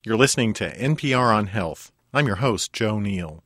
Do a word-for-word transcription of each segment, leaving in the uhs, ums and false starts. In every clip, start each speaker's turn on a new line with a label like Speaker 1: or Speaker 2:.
Speaker 1: You're listening to N P R on Health. I'm your host, Joe Neal.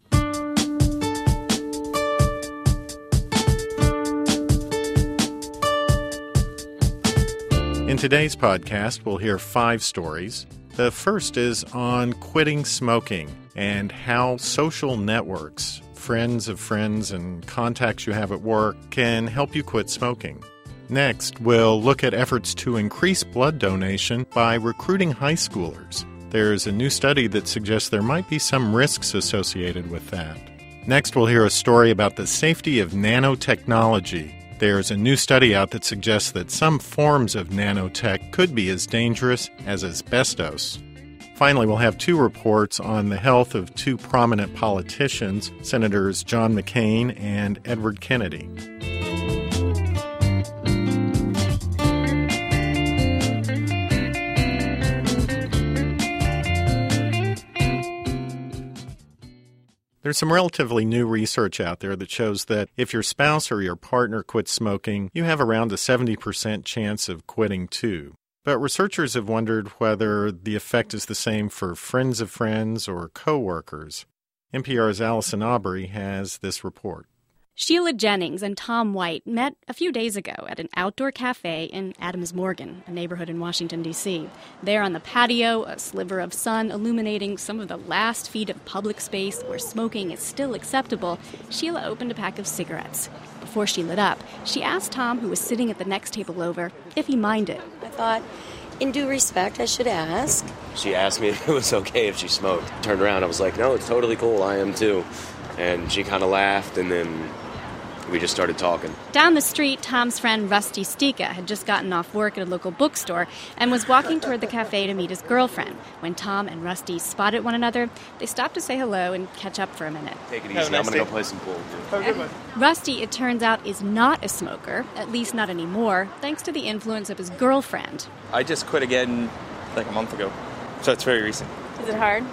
Speaker 1: In today's podcast, we'll hear five stories. The first is on quitting smoking and how social networks, friends of friends and contacts you have at work, can help you quit smoking. Next, we'll look at efforts to increase blood donation by recruiting high schoolers. There's a new study that suggests there might be some risks associated with that. Next, we'll hear a story about the safety of nanotechnology. There's a new study out that suggests that some forms of nanotech could be as dangerous as asbestos. Finally, we'll have two reports on the health of two prominent politicians, Senators John McCain and Edward Kennedy. There's some relatively new research out there that shows that if your spouse or your partner quits smoking, you have around a seventy percent chance of quitting too. But researchers have wondered whether the effect is the same for friends of friends or coworkers. N P R's Allison Aubrey has this report.
Speaker 2: Sheila Jennings and Tom White met a few days ago at an outdoor cafe in Adams Morgan, a neighborhood in Washington, D C There on the patio, a sliver of sun illuminating some of the last feet of public space where smoking is still acceptable, Sheila opened a pack of cigarettes. Before she lit up, she asked Tom, who was sitting at the next table over, if he minded.
Speaker 3: I thought, in due respect, I should ask.
Speaker 4: She asked me if it was okay if she smoked. Turned around, I was like, no, it's totally cool, I am too. And she kind of laughed, and then we just started talking.
Speaker 2: Down the street, Tom's friend Rusty Stika had just gotten off work at a local bookstore and was walking toward the cafe to meet his girlfriend. When Tom and Rusty spotted one another, they stopped to say hello and catch up for a minute.
Speaker 4: Take it easy. Nice I'm going to go play some pool.
Speaker 2: Rusty, it turns out, is not a smoker, at least not anymore, thanks to the influence of his girlfriend.
Speaker 5: I just quit again like a month ago, so it's very recent.
Speaker 2: Is it hard?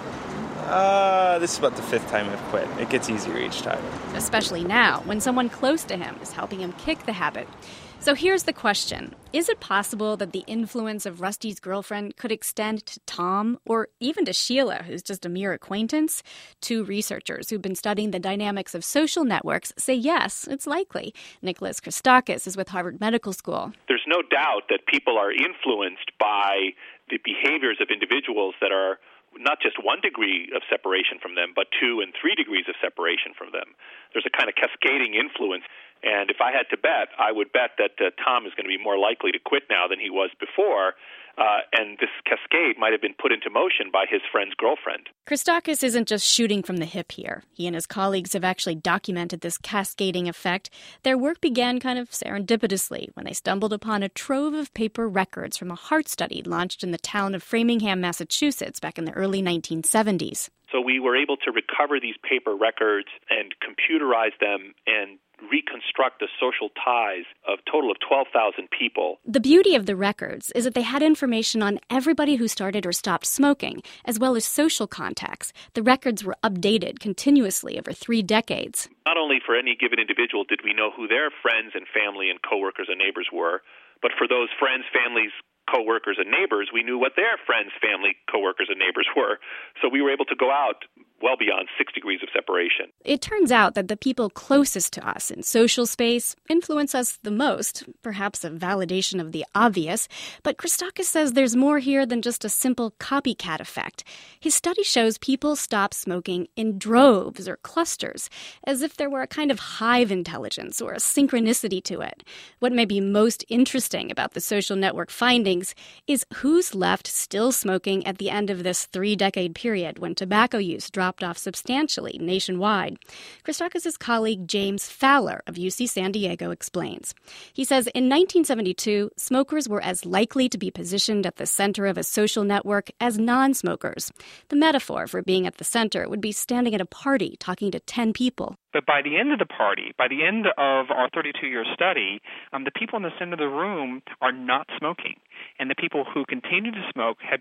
Speaker 5: Uh, this is about the fifth time I've quit. It gets easier each time.
Speaker 2: Especially now, when someone close to him is helping him kick the habit. So here's the question. Is it possible that the influence of Rusty's girlfriend could extend to Tom, or even to Sheila, who's just a mere acquaintance? Two researchers who've been studying the dynamics of social networks say yes, it's likely. Nicholas Christakis is with Harvard Medical School.
Speaker 6: There's no doubt that people are influenced by the behaviors of individuals that are not just one degree of separation from them, but two and three degrees of separation from them. There's a kind of cascading influence. And if I had to bet, I would bet that uh, Tom is going to be more likely to quit now than he was before. Uh, and this cascade might have been put into motion by his friend's girlfriend.
Speaker 2: Christakis isn't just shooting from the hip here. He and his colleagues have actually documented this cascading effect. Their work began kind of serendipitously when they stumbled upon a trove of paper records from a heart study launched in the town of Framingham, Massachusetts, back in the early nineteen seventies.
Speaker 6: So we were able to recover these paper records and computerize them and reconstruct the social ties of a total of twelve thousand people.
Speaker 2: The beauty of the records is that they had information on everybody who started or stopped smoking, as well as social contacts. The records were updated continuously over three decades.
Speaker 6: Not only for any given individual did we know who their friends and family and coworkers and neighbors were, but for those friends, families, co-workers and neighbors, we knew what their friends, family, co-workers and neighbors were. So we were able to go out well beyond six degrees of separation.
Speaker 2: It turns out that the people closest to us in social space influence us the most, perhaps a validation of the obvious. But Christakis says there's more here than just a simple copycat effect. His study shows people stop smoking in droves or clusters, as if there were a kind of hive intelligence or a synchronicity to it. What may be most interesting about the social network findings is who's left still smoking at the end of this three-decade period when tobacco use dropped off substantially nationwide. Christakis' colleague James Fowler of U C San Diego explains. He says in nineteen seventy-two, smokers were as likely to be positioned at the center of a social network as non-smokers. The metaphor for being at the center would be standing at a party talking to ten people.
Speaker 7: But by the end of the party, by the end of our thirty-two-year study, um, the people in the center of the room are not smoking. And the people who continue to smoke have been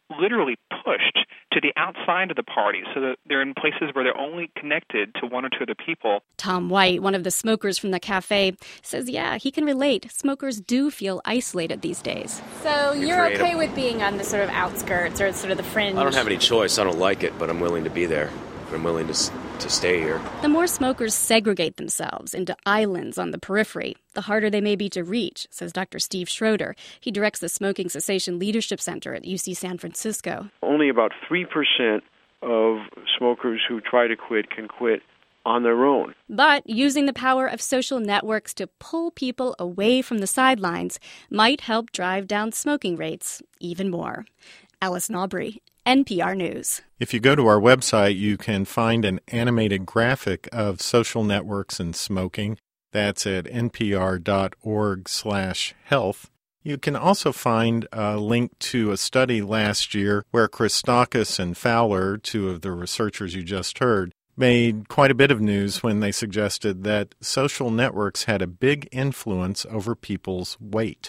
Speaker 7: literally pushed to the outside of the party so that they're in places where they're only connected to one or two other people.
Speaker 2: Tom White, one of the smokers from the cafe, says, yeah, he can relate. Smokers do feel isolated these days.
Speaker 8: So you're
Speaker 4: creative.
Speaker 8: okay with being on the sort of outskirts or sort of the fringe?
Speaker 4: I don't have any choice. I don't like it, but I'm willing to be there. I'm willing to to stay here.
Speaker 2: The more smokers segregate themselves into islands on the periphery, the harder they may be to reach, says Doctor Steve Schroeder. He directs the Smoking Cessation Leadership Center at U C San Francisco.
Speaker 9: Only about three percent of smokers who try to quit can quit on their own.
Speaker 2: But using the power of social networks to pull people away from the sidelines might help drive down smoking rates even more. Alice Naubrey, N P R News.
Speaker 1: If you go to our website, you can find an animated graphic of social networks and smoking. That's at npr.org slash health. You can also find a link to a study last year where Christakis and Fowler, two of the researchers you just heard, made quite a bit of news when they suggested that social networks had a big influence over people's weight.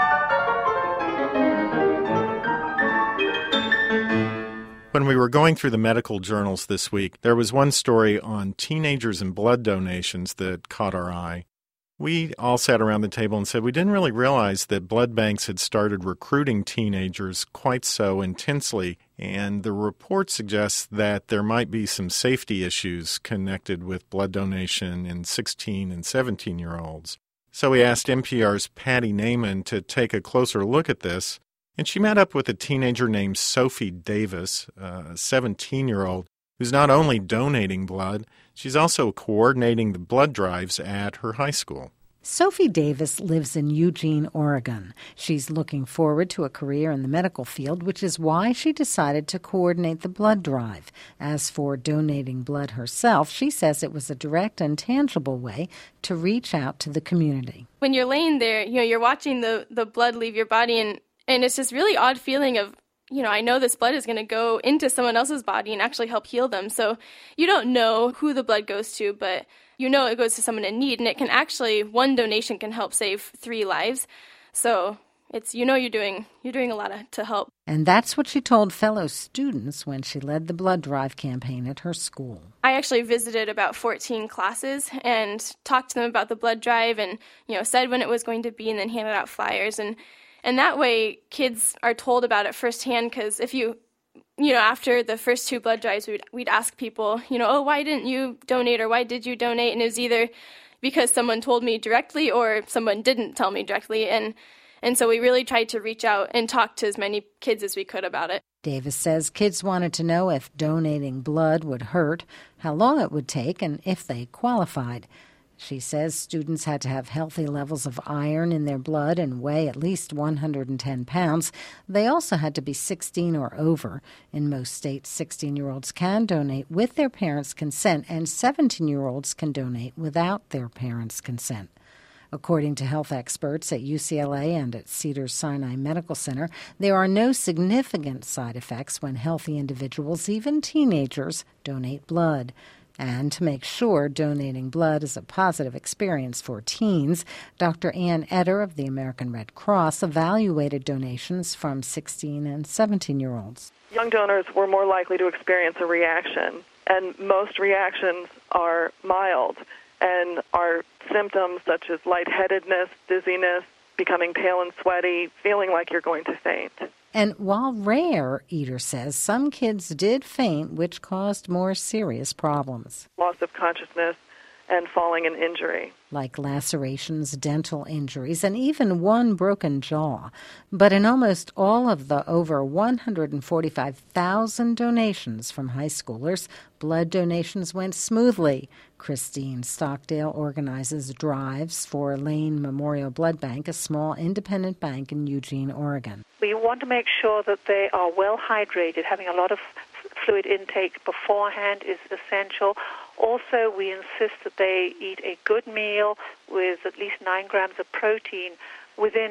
Speaker 1: When we were going through the medical journals this week, there was one story on teenagers and blood donations that caught our eye. We all sat around the table and said we didn't really realize that blood banks had started recruiting teenagers quite so intensely, and the report suggests that there might be some safety issues connected with blood donation in sixteen and seventeen-year-olds. So we asked N P R's Patty Naiman to take a closer look at this, and she met up with a teenager named Sophie Davis, a seventeen-year-old, who's not only donating blood, she's also coordinating the blood drives at her high school.
Speaker 10: Sophie Davis lives in Eugene, Oregon. She's looking forward to a career in the medical field, which is why she decided to coordinate the blood drive. As for donating blood herself, she says it was a direct and tangible way to reach out to the community.
Speaker 8: When you're laying there, you know, you're watching the, the blood leave your body, and And it's this really odd feeling of, you know, I know this blood is going to go into someone else's body and actually help heal them. So you don't know who the blood goes to, but you know it goes to someone in need. And it can actually, one donation can help save three lives. So it's, you know, you're doing you're doing a lot of, to help.
Speaker 10: And that's what she told fellow students when she led the blood drive campaign at her school.
Speaker 8: I actually visited about fourteen classes and talked to them about the blood drive and, you know, said when it was going to be and then handed out flyers. And And that way, kids are told about it firsthand, because if you, you know, after the first two blood drives, we'd, we'd ask people, you know, oh, why didn't you donate, or why did you donate? And it was either because someone told me directly or someone didn't tell me directly. And, and so we really tried to reach out and talk to as many kids as we could about it.
Speaker 10: Davis says kids wanted to know if donating blood would hurt, how long it would take, and if they qualified. She says students had to have healthy levels of iron in their blood and weigh at least one hundred ten pounds. They also had to be sixteen or over. In most states, sixteen-year-olds can donate with their parents' consent, and seventeen-year-olds can donate without their parents' consent. According to health experts at U C L A and at Cedars-Sinai Medical Center, there are no significant side effects when healthy individuals, even teenagers, donate blood. And to make sure donating blood is a positive experience for teens, Doctor Ann Etter of the American Red Cross evaluated donations from sixteen and seventeen-year-olds.
Speaker 11: Young donors were more likely to experience a reaction, and most reactions are mild and are symptoms such as lightheadedness, dizziness, becoming pale and sweaty, feeling like you're going to faint.
Speaker 10: And while rare, Etter says, some kids did faint, which caused more serious problems.
Speaker 11: Loss of consciousness and falling and injury.
Speaker 10: Like lacerations, dental injuries, and even one broken jaw. But in almost all of the over one hundred forty-five thousand donations from high schoolers, blood donations went smoothly. Christine Stockdale organizes drives for Lane Memorial Blood Bank, a small independent bank in Eugene, Oregon.
Speaker 12: We want to make sure that they are well hydrated. Having a lot of fluid intake beforehand is essential. Also, we insist that they eat a good meal with at least nine grams of protein within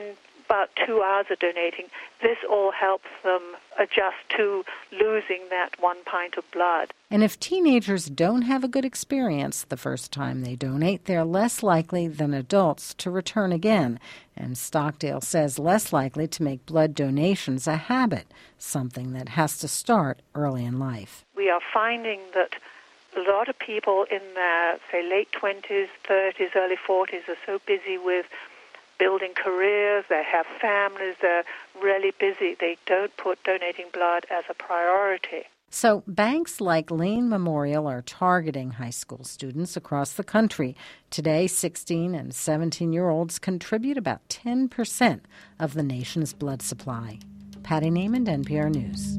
Speaker 12: about two hours of donating, this all helps them adjust to losing that one pint of blood.
Speaker 10: And if teenagers don't have a good experience the first time they donate, they're less likely than adults to return again. And Stockdale says less likely to make blood donations a habit, something that has to start early in life.
Speaker 12: We are finding that a lot of people in their, say, late twenties, thirties, early forties are so busy with building careers, they have families, they're really busy. They don't put donating blood as a priority.
Speaker 10: So banks like Lane Memorial are targeting high school students across the country. Today, sixteen and seventeen-year-olds contribute about ten percent of the nation's blood supply. Patty Neiman, N P R News.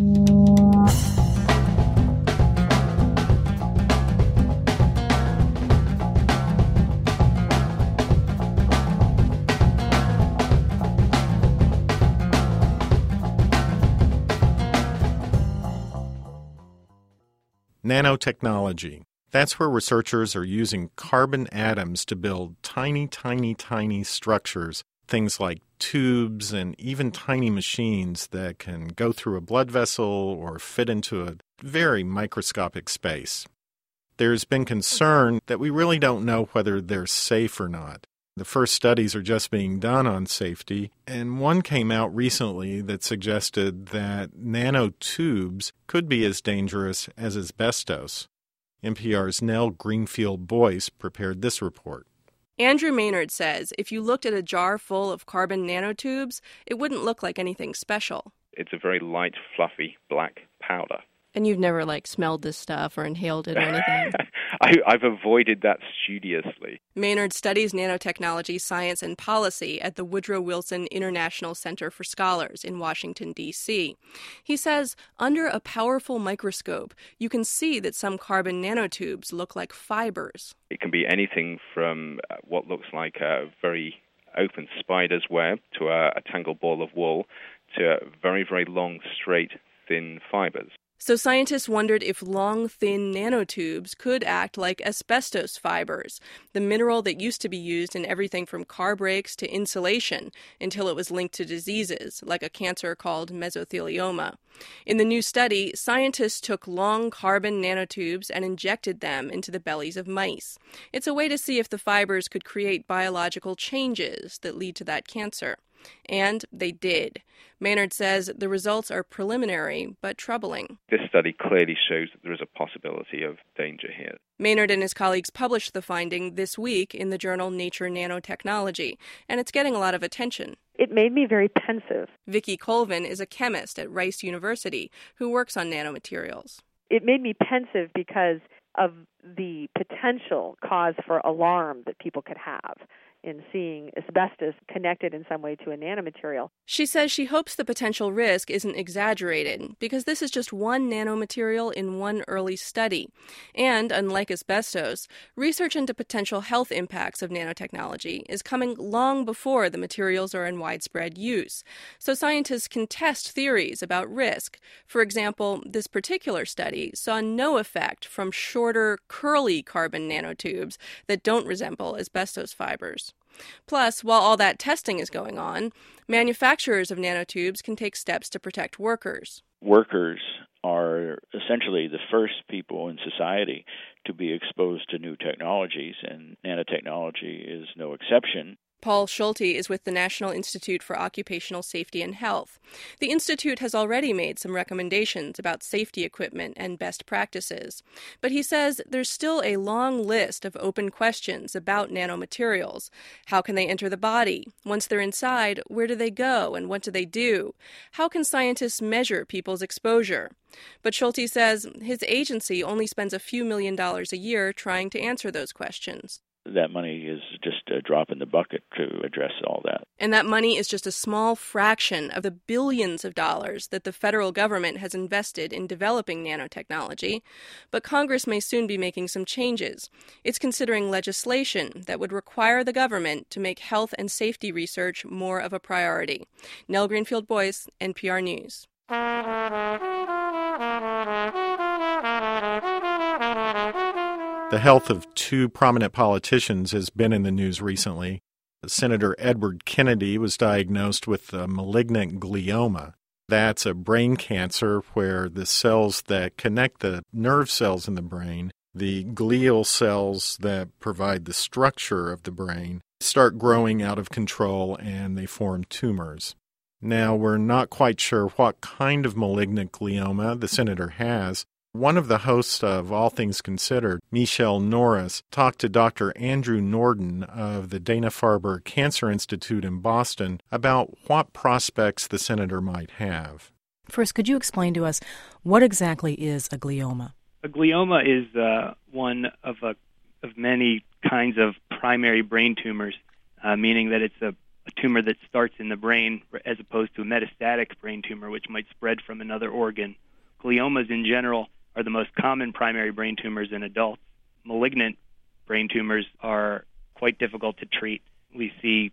Speaker 1: Nanotechnology. That's where researchers are using carbon atoms to build tiny, tiny, tiny structures, things like tubes and even tiny machines that can go through a blood vessel or fit into a very microscopic space. There's been concern that we really don't know whether they're safe or not. The first studies are just being done on safety, and one came out recently that suggested that nanotubes could be as dangerous as asbestos. N P R's Nell Greenfield-Boyce prepared this report.
Speaker 13: Andrew Maynard says if you looked at a jar full of carbon nanotubes, it wouldn't look like anything special.
Speaker 14: It's a very light, fluffy, black powder.
Speaker 13: And you've never, like, smelled this stuff or inhaled it or anything?
Speaker 14: I, I've avoided that studiously.
Speaker 13: Maynard studies nanotechnology, science, and policy at the Woodrow Wilson International Center for Scholars in Washington, D C He says under a powerful microscope, you can see that some carbon nanotubes look like fibers.
Speaker 14: It can be anything from what looks like a very open spider's web to a, a tangled ball of wool to a very, very long, straight, thin fibers.
Speaker 13: So scientists wondered if long, thin nanotubes could act like asbestos fibers, the mineral that used to be used in everything from car brakes to insulation until it was linked to diseases, like a cancer called mesothelioma. In the new study, scientists took long carbon nanotubes and injected them into the bellies of mice. It's a way to see if the fibers could create biological changes that lead to that cancer. And they did. Maynard says the results are preliminary but troubling.
Speaker 14: This study clearly shows that there is a possibility of danger here.
Speaker 13: Maynard and his colleagues published the finding this week in the journal Nature Nanotechnology, and it's getting a lot of attention.
Speaker 15: It made me very pensive.
Speaker 13: Vicki Colvin is a chemist at Rice University who works on nanomaterials.
Speaker 15: It made me pensive because of the potential cause for alarm that people could have in seeing asbestos connected in some way to a nanomaterial.
Speaker 13: She says she hopes the potential risk isn't exaggerated because this is just one nanomaterial in one early study. And, unlike asbestos, research into potential health impacts of nanotechnology is coming long before the materials are in widespread use. So scientists can test theories about risk. For example, this particular study saw no effect from shorter, curly carbon nanotubes that don't resemble asbestos fibers. Plus, while all that testing is going on, manufacturers of nanotubes can take steps to protect workers.
Speaker 16: Workers are essentially the first people in society to be exposed to new technologies, and nanotechnology is no exception.
Speaker 13: Paul Schulte is with the National Institute for Occupational Safety and Health. The institute has already made some recommendations about safety equipment and best practices. But he says there's still a long list of open questions about nanomaterials. How can they enter the body? Once they're inside, where do they go and what do they do? How can scientists measure people's exposure? But Schulte says his agency only spends a few million dollars a year trying to answer those questions.
Speaker 16: That money is just a drop in the bucket to address all that.
Speaker 13: And that money is just a small fraction of the billions of dollars that the federal government has invested in developing nanotechnology. But Congress may soon be making some changes. It's considering legislation that would require the government to make health and safety research more of a priority. Nell Greenfield-Boyce, N P R News.
Speaker 1: The health of two prominent politicians has been in the news recently. Senator Edward Kennedy was diagnosed with a malignant glioma. That's a brain cancer where the cells that connect the nerve cells in the brain, the glial cells that provide the structure of the brain, start growing out of control and they form tumors. Now, we're not quite sure what kind of malignant glioma the senator has. One of the hosts of All Things Considered, Michelle Norris, talked to Doctor Andrew Norden of the Dana-Farber Cancer Institute in Boston about what prospects the senator might have.
Speaker 17: First, could you explain to us what exactly is a glioma?
Speaker 18: A glioma is uh, one of a, of many kinds of primary brain tumors, uh, meaning that it's a, a tumor that starts in the brain as opposed to a metastatic brain tumor, which might spread from another organ. Gliomas in general are the most common primary brain tumors in adults. Malignant brain tumors are quite difficult to treat. We see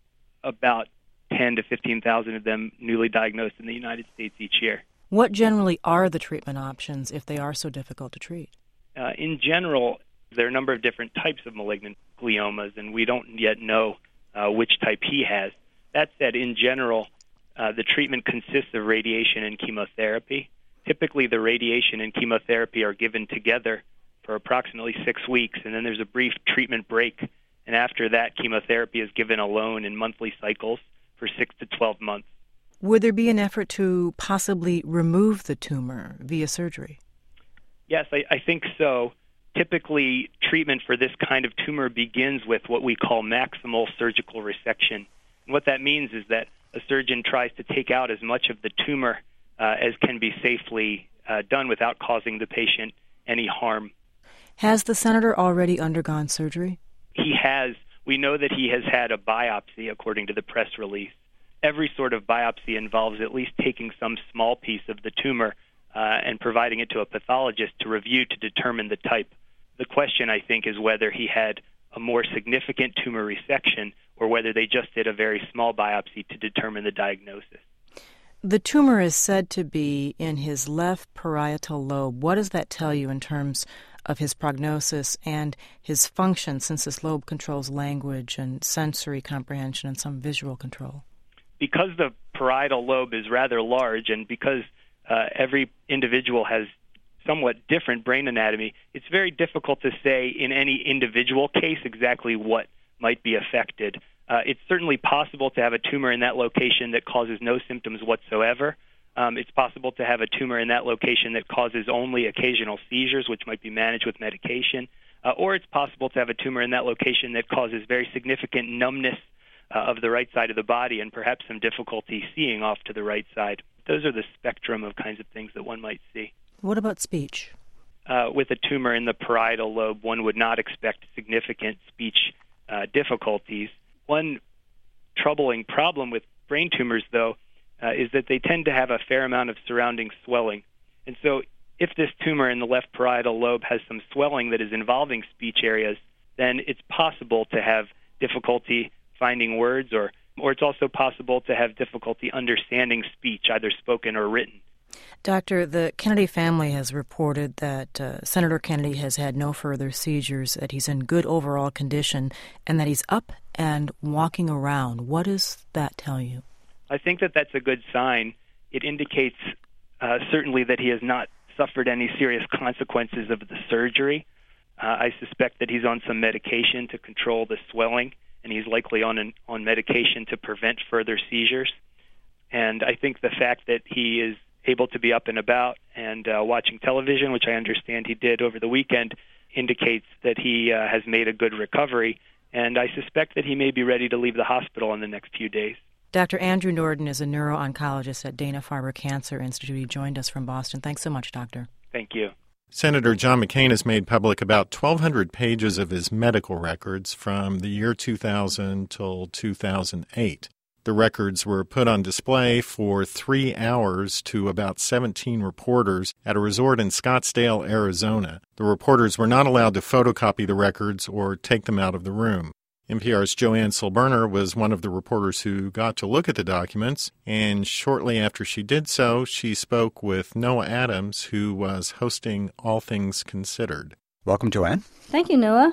Speaker 18: about ten to fifteen thousand of them newly diagnosed in the United States each year.
Speaker 17: What generally are the treatment options if they are so difficult to treat?
Speaker 18: Uh, in general, there are a number of different types of malignant gliomas, and we don't yet know uh, which type he has. That said, in general, uh, the treatment consists of radiation and chemotherapy. Typically, the radiation and chemotherapy are given together for approximately six weeks, and then there's a brief treatment break. And after that, chemotherapy is given alone in monthly cycles for six to twelve months.
Speaker 17: Would there be an effort to possibly remove the tumor via surgery?
Speaker 18: Yes, I, I think so. Typically, treatment for this kind of tumor begins with what we call maximal surgical resection. And what that means is that a surgeon tries to take out as much of the tumor uh, as can be safely uh, done without causing the patient any harm.
Speaker 17: Has the senator already undergone surgery?
Speaker 18: He has. We know that he has had a biopsy, according to the press release. Every sort of biopsy involves at least taking some small piece of the tumor uh, and providing it to a pathologist to review to determine the type. The question, I think, is whether he had a more significant tumor resection or whether they just did a very small biopsy to determine the diagnosis.
Speaker 17: The tumor is said to be in his left parietal lobe. What does that tell you in terms of his prognosis and his function, since this lobe controls language and sensory comprehension and some visual control?
Speaker 18: Because the parietal lobe is rather large and because uh, every individual has somewhat different brain anatomy, it's very difficult to say in any individual case exactly what might be affected. Uh, it's certainly possible to have a tumor in that location that causes no symptoms whatsoever. Um, it's possible to have a tumor in that location that causes only occasional seizures, which might be managed with medication. Uh, or it's possible to have a tumor in that location that causes very significant numbness uh, of the right side of the body and perhaps some difficulty seeing off to the right side. Those are the spectrum of kinds of things that one might see.
Speaker 17: What about speech?
Speaker 18: Uh, with a tumor in the parietal lobe, one would not expect significant speech uh, difficulties. One troubling problem with brain tumors, though, uh, is that they tend to have a fair amount of surrounding swelling. And so if this tumor in the left parietal lobe has some swelling that is involving speech areas, then it's possible to have difficulty finding words, or, or it's also possible to have difficulty understanding speech, either spoken or written.
Speaker 17: Doctor, the Kennedy family has reported that uh, Senator Kennedy has had no further seizures, that he's in good overall condition, and that he's up and walking around. What does that tell you?
Speaker 18: I think that that's a good sign. It indicates uh, certainly that he has not suffered any serious consequences of the surgery. Uh, I suspect that he's on some medication to control the swelling, and he's likely on an, on medication to prevent further seizures. And I think the fact that he is able to be up and about and uh, watching television, which I understand he did over the weekend, indicates that he uh, has made a good recovery, and I suspect that he may be ready to leave the hospital in the next few days.
Speaker 17: Doctor Andrew Norden is a neuro-oncologist at Dana-Farber Cancer Institute. He joined us from Boston. Thanks so much, Doctor.
Speaker 18: Thank you.
Speaker 1: Senator John McCain has made public about twelve hundred pages of his medical records from the year two thousand till two thousand eight. The records were put on display for three hours to about seventeen reporters at a resort in Scottsdale, Arizona. The reporters were not allowed to photocopy the records or take them out of the room. N P R's Joanne Silberner was one of the reporters who got to look at the documents, and shortly after she did so, she spoke with Noah Adams, who was hosting All Things Considered.
Speaker 19: Welcome, Joanne.
Speaker 20: Thank you, Noah.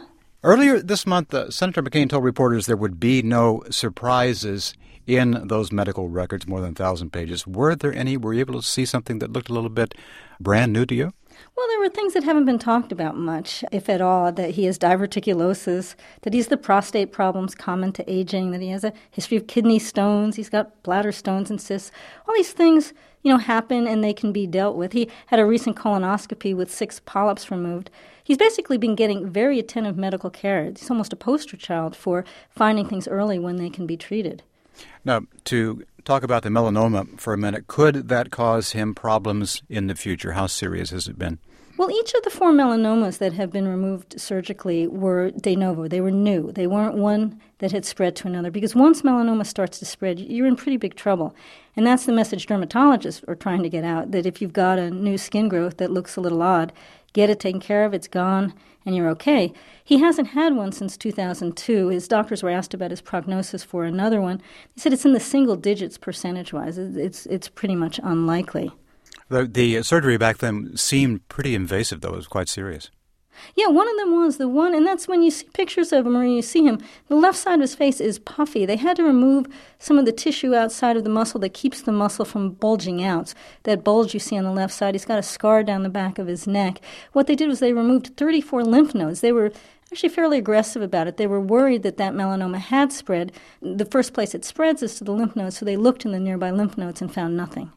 Speaker 19: Earlier this month, uh, Senator McCain told reporters there would be no surprises in those medical records, more than one thousand pages. Were there any? Were you able to see something that looked a little bit brand new to you?
Speaker 20: Well, there were things that haven't been talked about much, if at all, that he has diverticulosis, that he has the prostate problems common to aging, that he has a history of kidney stones, he's got bladder stones and cysts. All these things, you know, happen and they can be dealt with. He had a recent colonoscopy with six polyps removed. He's basically been getting very attentive medical care. He's almost a poster child for finding things early when they can be treated.
Speaker 19: Now, to talk about the melanoma for a minute, could that cause him problems in the future? How serious has it been?
Speaker 20: Well, each of the four melanomas that have been removed surgically were de novo. They were new. They weren't one that had spread to another. Because once melanoma starts to spread, you're in pretty big trouble. And that's the message dermatologists are trying to get out, that if you've got a new skin growth that looks a little odd, get it taken care of, it's gone, and you're okay. He hasn't had one since two thousand two. His doctors were asked about his prognosis for another one. They said it's in the single digits percentage-wise. It's, it's pretty much unlikely.
Speaker 19: The, the surgery back then seemed pretty invasive, though. It was quite serious.
Speaker 20: Yeah, one of them was the one, and that's when you see pictures of him or you see him, the left side of his face is puffy. They had to remove some of the tissue outside of the muscle that keeps the muscle from bulging out. That bulge you see on the left side, he's got a scar down the back of his neck. What they did was they removed thirty-four lymph nodes. They were actually fairly aggressive about it. They were worried that that melanoma had spread. The first place it spreads is to the lymph nodes, so they looked in the nearby lymph nodes and found nothing.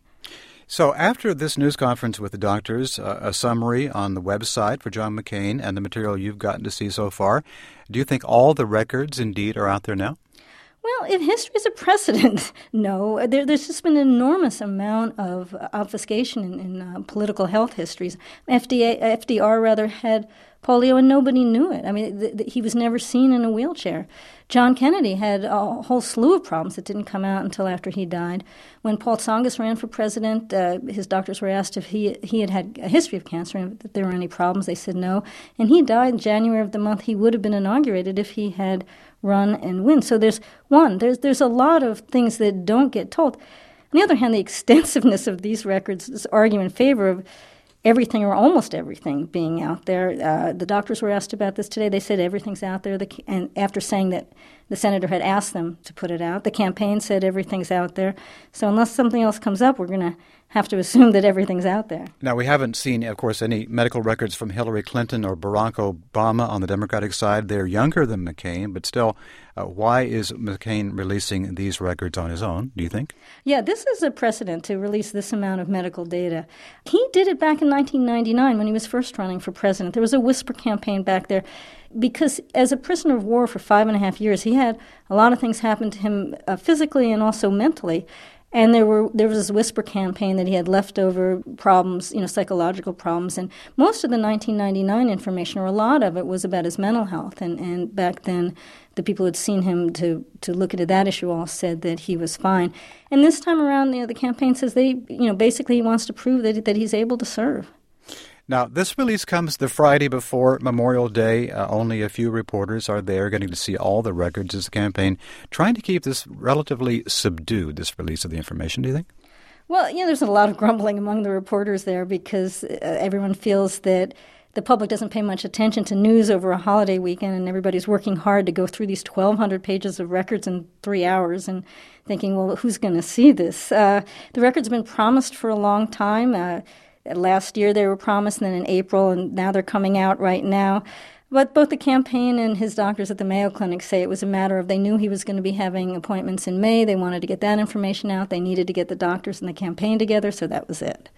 Speaker 19: So after this news conference with the doctors, uh, a summary on the website for John McCain and the material you've gotten to see so far, do you think all the records indeed are out there now?
Speaker 20: Well, if history is a precedent, no. There, there's just been an enormous amount of obfuscation in, in uh, political health histories. F D A, F D R rather had polio and nobody knew it. I mean, th- th- he was never seen in a wheelchair. John Kennedy had a whole slew of problems that didn't come out until after he died. When Paul Tsongas ran for president, uh, his doctors were asked if he he had had a history of cancer and if there were any problems. They said no. And he died in January of the month he would have been inaugurated if he had run and win. So there's one, there's there's a lot of things that don't get told. On the other hand, the extensiveness of these records argue in favor of everything or almost everything being out there. Uh, the doctors were asked about this today. They said everything's out there. The, and after saying that the senator had asked them to put it out, the campaign said everything's out there. So unless something else comes up, we're going to have to assume that everything's out there.
Speaker 19: Now, we haven't seen, of course, any medical records from Hillary Clinton or Barack Obama on the Democratic side. They're younger than McCain, but still, uh, why is McCain releasing these records on his own, do you think?
Speaker 20: Yeah, this is a precedent to release this amount of medical data. He did it back in nineteen ninety-nine when he was first running for president. There was a whisper campaign back there because as a prisoner of war for five and a half years, he had a lot of things happen to him uh, physically and also mentally. And there were there was this whisper campaign that he had leftover problems, you know, psychological problems. And most of the nineteen ninety-nine information, or a lot of it, was about his mental health. And, and back then, the people who had seen him to, to look into that issue all said that he was fine. And this time around, you know, the campaign says they, you know, basically he wants to prove that that he's able to serve.
Speaker 19: Now, this release comes the Friday before Memorial Day. Uh, only a few reporters are there getting to see all the records of the campaign. Trying to keep this relatively subdued, this release of the information, do you think?
Speaker 20: Well, you know, there's a lot of grumbling among the reporters there because uh, everyone feels that the public doesn't pay much attention to news over a holiday weekend, and everybody's working hard to go through these twelve hundred pages of records in three hours and thinking, well, who's going to see this? Uh, the records have been promised for a long time. Uh, Last year they were promised, and then in April, and now they're coming out right now. But both the campaign and his doctors at the Mayo Clinic say it was a matter of they knew he was going to be having appointments in May. They wanted to get that information out. They needed to get the doctors and the campaign together, so that was it.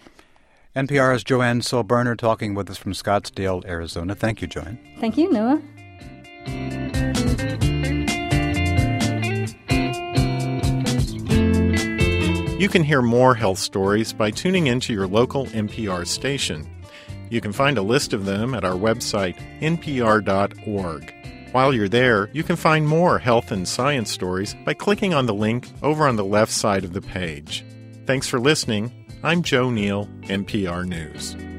Speaker 19: N P R's Joanne Silberner talking with us from Scottsdale, Arizona. Thank you, Joanne.
Speaker 20: Thank you, Noah.
Speaker 1: You can hear more health stories by tuning into your local N P R station. You can find a list of them at our website, N P R dot org. While you're there, you can find more health and science stories by clicking on the link over on the left side of the page. Thanks for listening. I'm Joe Neal, N P R News.